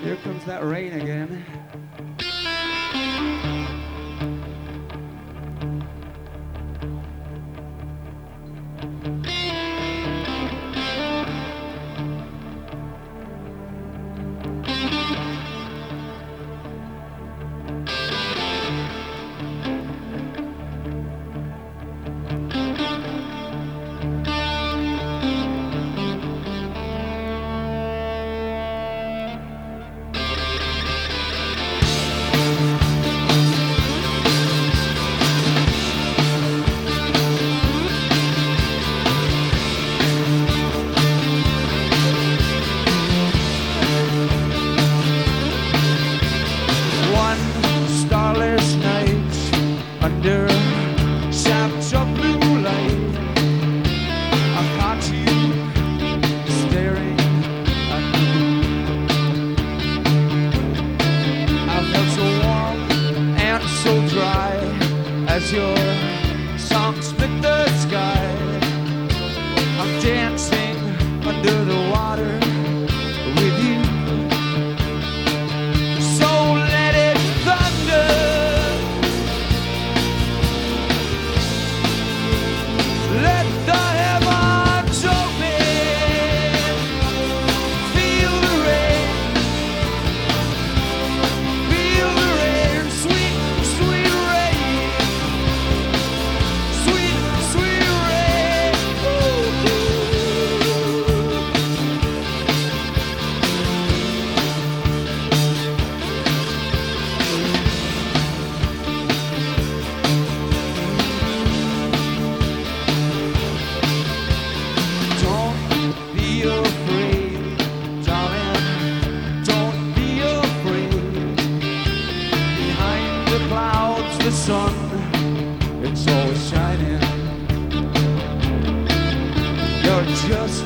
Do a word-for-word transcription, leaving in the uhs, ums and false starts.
Here comes that rain again. Under shafts of blue light, I caught you staring at me. I felt so warm and so dry as your song split the sky. I'm dancing under the water with you. So let it thunder. Let the heavens open. Feel the rain. Feel the rain. Sweet, sweet rain. Sweet, sweet rain. Ooh, ooh. Don't be afraid, darling. Don't be afraid. Behind the clouds, the sun, it's always shining. You're just